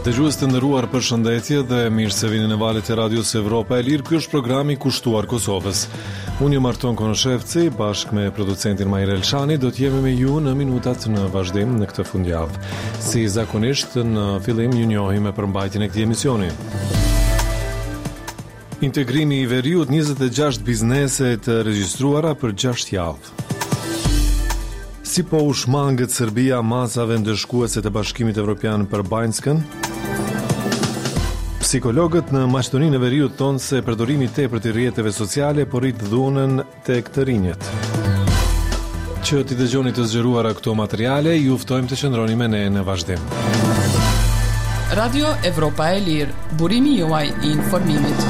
Dëgjues të nderuar, përshëndetje dhe mirë se vini në valët e Radios Evropa e Lirë. Ky është programi kushtuar Kosovës. Unë jam Arton Konoshevci, bashkë me producentin Majrel Shani, do të jemi me ju në minutat në vazhdim në këtë fundjavë. Si zakonisht, në fillim ju njohim me përmbajtjen e këtij emisioni. Integrimi i veriut, 26 biznese të regjistruara për 6 javë. Si po u shmangët Serbia masave ndëshkuese të Bashkimit Evropian për Banjskën? Psikologët në Maqedoninë e Veriut thonë se përdorimi i tepërt i rrjeteve sociale po rrit dhunën tek të rinjët. Që t'i dëgjoni të zgjeruara këto materiale, ju ftojmë të qëndroni me ne në vazhdim. Radio Evropa e Lirë, burimi juaj i informimit.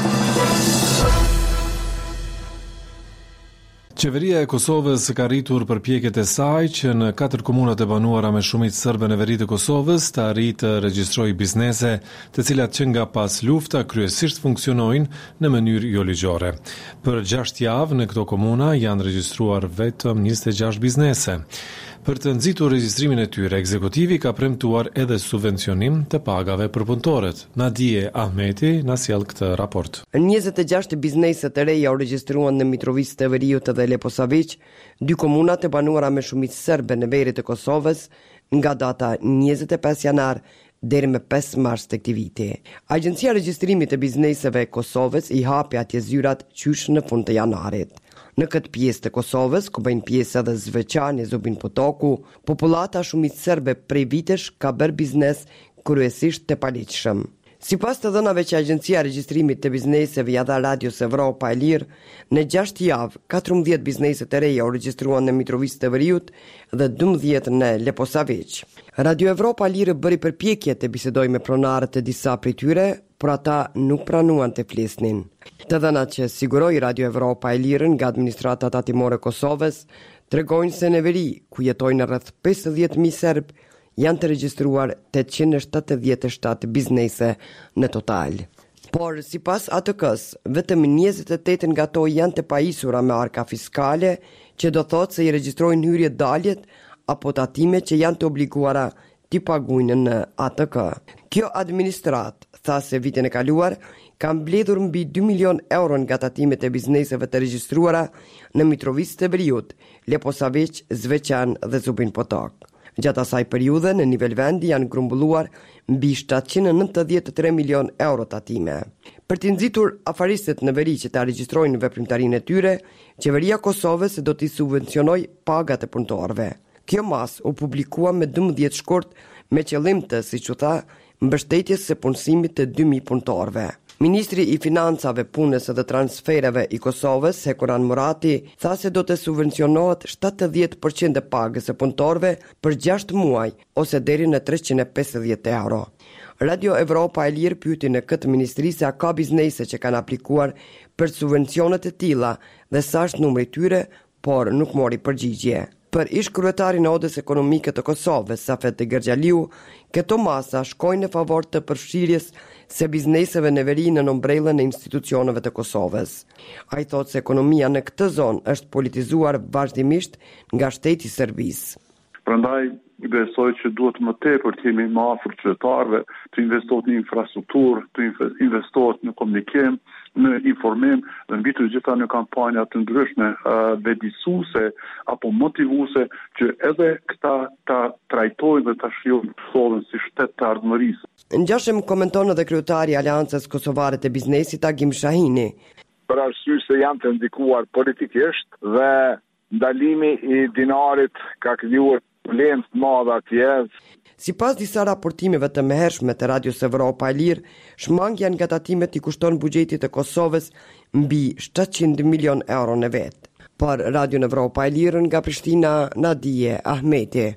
Qeveria e Kosovës ka rritur përpjekjet e saj që në 4 komunat e banuara me shumicë serbe në veri të Kosovës të arritë të regjistrojë biznese, të cilat që nga pas lufta kryesisht funksionojnë në mënyrë jo ligjore. Për 6 javë në këto komuna janë regjistruar vetëm 26 biznese. Për të nxitur regjistrimin e tyre, ekzekutivi ka premtuar edhe subvencionim të pagave për punëtorët. Nadije Ahmeti na sjell këtë raport. 26 biznese të reja u regjistruan në Mitrovica të Veriut dhe Leposavić, 2 komuna të banuara me shumicë serbe në veri të Kosovës, nga data 25 janar deri me 5 mars të këtij viti. Agjencia e Regjistrimit të Bizneseve e Kosovës i hapi atje zyrat qysh në fund të janarit. Në këtë pjesë të Kosovës, ku bëjnë pjesë edhe Zvečani, Zubin Potoku, popullata shumicë serbe prej vitesh ka bërë biznes kryesisht të paligjshëm. Sipas të dhënave që Agjencia e Regjistrimit të Bizneseve ja dha Radios Evropa e Lirë, në 6 javë 14 biznese të reja u regjistruan në Mitrovica të Veriut dhe 12 në Leposavić. Radio Evropa e Lirë bëri përpjekje të bisedojë me pronarët e disa prej tyre, por ata nuk pranuan të flisnin. Të dhënat që siguroi Radio Evropa e Lirë nga administrata tatimore e Kosovës tregojnë se në veri, ku jetojnë rreth 50.000 serb, janë të regjistruar 877 biznese në total. Por, sipas ATK-s, vetëm 28 nga to janë të pajisura me arka fiskale, që do thotë se i regjistrojnë hyrje daljet apo tatime që janë të obliguara t'i paguajnë në ATK. Kjo administrat tha se vitin e kaluar ka mbledhur mbi 2 milion euro nga tatimet e bizneseve të regjistruara në Mitrovica të Veriut, Leposavić, Zvečan dhe Zubin Potok. Gjatë asaj periudhe, në nivel vendi janë grumbulluar mbi 793 milion euro tatime. Për të nxitur afaristët në veri që ta regjistrojnë veprimtarinë e tyre, qeveria Kosovës do t'i subvencionoj pagat e punëtorëve. Kjo mas u publikua me 12 shkurt me qëllim të, siç u tha, mbështetjes së punësimit të 2000 punëtorëve. Ministri i Financave, Punës dhe Transfereve i Kosovës, Sekuran Murati, tha se do të subvencionohet 70% e pagës së punëtorëve për 6 muaj ose deri në 350 euro. Radio Evropa e Lirë pyeti në këtë ministri se a ka biznese që kanë aplikuar për subvencionet e tilla dhe sa është numri i tyre, por nuk mori përgjigje. Për ish kryetarin e Odës Ekonomike të Kosovës, Safet Gergjaliu, këto masa shkojnë në favor të përfshirjes se bizneseve në veri në ombrellën e institucioneve të Kosovës. Ai thotë se ekonomia në këtë zonë është politizuar vazhdimisht nga shteti i Serbisë. Prandaj besoj që duhet më tepër të jemi më afër qytetarëve, të investohet në infrastrukturë, të investohet në komunikim, në informim dhe mbi të gjitha në kampanja të ndryshme vetëdijsuese apo motivuese që edhe këta ta trajtojnë dhe ta shijojnë Kosovën si shtet të ardhmërisë. Ngjashëm komenton edhe kryetari i Aleancës Kosovare të Biznesit Agim Shahini. Për arsye se janë të ndikuar politikisht dhe ndalimi i dinarit ka krijuar probleme të mëdha atje. Sipas disa raportimeve të mëhershme të Radios Evropa e Lirë, shmangja nga tatimet i kushton buxhetit të Kosovës mbi 700 milion euro në vet. Për Radio Evropa e Lirë nga Prishtina, Nadije Ahmeti.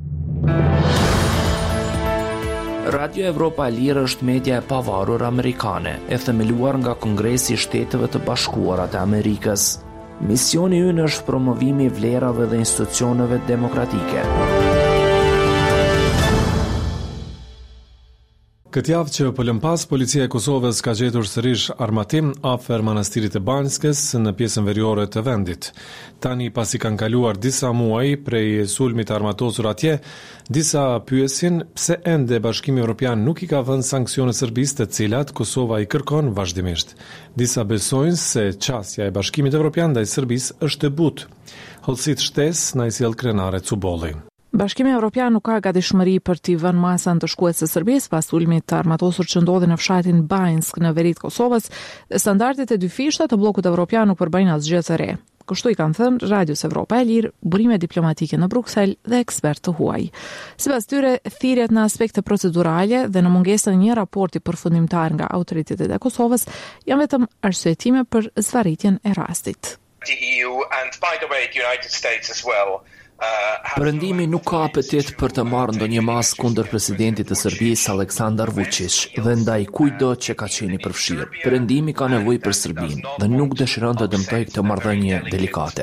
Radio Evropa e Lirë është media e pavarur amerikane, e themeluar nga Kongresi i Shteteve të Bashkuara të Amerikës. Misioni ynë është promovimi i vlerave dhe institucioneve demokratike. Këtë javë që po lëm pas, policia e Kosovës ka gjetur sërish armatim afër manastirit të Banjskës në pjesën veriore të vendit. Tani pasi kanë kaluar disa muaj prej sulmit armatosur atje, disa pyesin pse ende Bashkimi Evropian nuk i ka vënë sanksione Serbisë, të cilat Kosova i kërkon vazhdimisht. Disa besojnë se qasja e Bashkimit Evropian ndaj Serbisë është e butë. Hollësit shtesë na i sjell Krenare Cubolli. Bashkimi Evropian nuk ka gatishmëri për t'i vënë masën të shkues së Serbisë pas sulmit të armatosur që ndodhi në fshatin Banjsk në veri të Kosovës, dhe standardet e dy fishta të bllokut evropian nuk përbëjnë asgjë të re. Kështu i kanë thënë Radios Evropa e Lirë, burime diplomatike në Bruksel dhe ekspert të huaj. Sipas tyre, thirrjet në aspekte procedurale dhe në mungesën e një raporti përfundimtar nga autoritetet e Kosovës janë vetëm arsyetime për zvarritjen e rastit. The EU and by the way the United States as well. Perëndimi nuk ka apetit për të marrë ndonjë masë kundër presidentit të Serbisë Aleksandar Vučić dhe ndaj kujdo që ka qenë i përfshirë. Perëndimi ka nevojë për Serbinë dhe nuk dëshiron të dëmtojë këtë marrëdhënie delikate.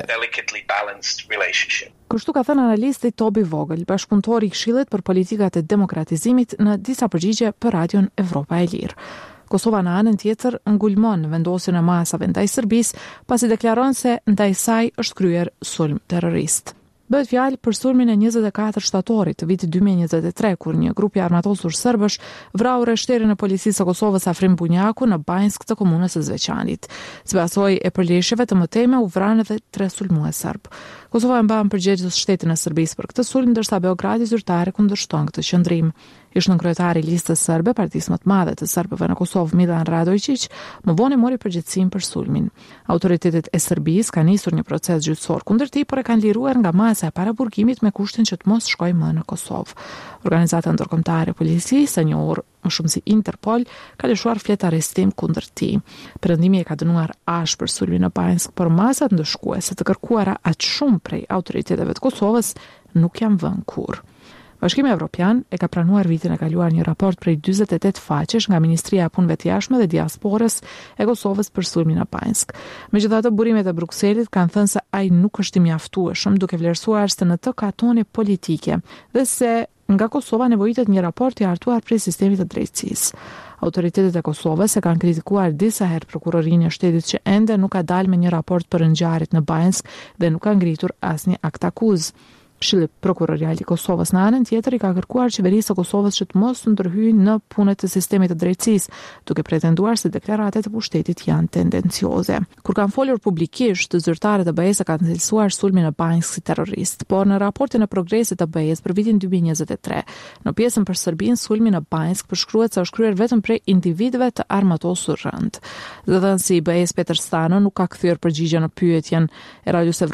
Kështu ka thënë analisti Tobi Vogel, bashkëpunëtori i Këshillit për politikat e demokratizimit në disa përgjigje për Radion Evropa e Lirë. Kosova në anën tjetër ngulmon vendosjen e masave ndaj Serbisë, pasi deklaron se ndaj saj është kryer sulm terrorist. Bëhet fjalë për sulmin e 24 shtatorit të vitit 2023, kur një grup i armatosur serbësh vrau rreshterin e policisë së Kosovës Afrim Bunjaku në Banjsk të komunës së Zveçanit. Sipas asoj e përleshjeve të mëtejme u vranë edhe 3 sulmues serb. Kosova e mban përgjegjës shtetin e Serbisë për këtë sulm, ndërsa Beogradi zyrtare kundërshton këtë qëndrim. Ish nënkryetari i listës serbe, partisë më të madhe të serbëve në Kosovë, Milan Radojičić, më vonë mori përgjegjësinë për sulmin. Autoritetet e Serbisë kanë nisur një proces gjyqësor kundër tij, por e kanë liruar nga masa e paraburgimit me kushtin që të mos shkojë më në Kosovë. Organizata ndërkombëtare e policisë, e njohur më shumë si Interpol, ka lëshuar flet arrestim kundër tij. Perëndimi e ka dënuar ashpër sulmin në Banjsk, por masat ndëshkuese të kërkuara aq shumë prej autoriteteve të Kosovës nuk janë vënë kurrë. Bashkimi Evropian e ka pranuar vitin e kaluar një raport prej 48 faqesh nga Ministria e Punëve të Jashtme dhe Diasporës e Kosovës për sulmin në Banjsk. Megjithatë, burimet e Brukselit kanë thënë se ai nuk është i mjaftueshëm, duke vlerësuar se në të ka tone politike dhe se nga Kosova nevojitet një raport i hartuar prej sistemit të drejtësisë. Autoritetet e Kosovës e kanë kritikuar disa herë prokurorinë e shtetit që ende nuk ka dalë me një raport për ngjarjet në Banjsk dhe nuk ka ngritur asnjë akt akuzë. Këshilli prokurorial i Kosovës në anën tjetër i ka kërkuar qeverisë së Kosovës që të mos ndërhyjë në punët e sistemit të drejtësisë, duke pretenduar se deklaratat e pushtetit janë tendencioze. Kur kanë folur publikisht, zyrtarët e BE-s kanë cilësuar sulmin në Banjsk si terrorist, por në raportin e progresit të BE-s për vitin 2023, në pjesën për Serbinë, sulmi në Banjsk përshkruhet se është kryer vetëm prej individëve të armatosur rënd. Zëdhënësi i BE-s Peter Stano nuk ka kthyer përgjigje në pyetjen e Radios